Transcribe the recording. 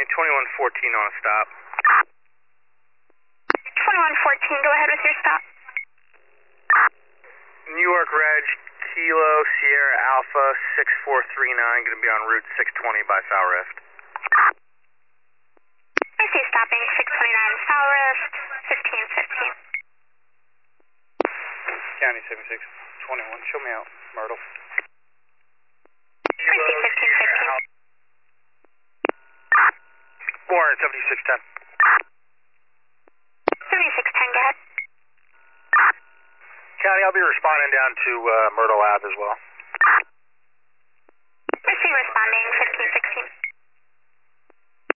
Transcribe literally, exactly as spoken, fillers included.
twenty-one fourteen on a stop. twenty-one fourteen, go ahead with your stop. New York Reg, Kilo Sierra Alpha six four three nine, going to be on route six twenty by Foul Rift. I see stopping six twenty-nine Foul Rift, fifteen fifteen. County seventy-six twenty-one, show me out, Myrtle. I see fifteen fifteen. four seventy-six ten. seventy-six ten, go ahead. County, I'll be responding down to uh, Myrtle Ave as well. I see responding fifteen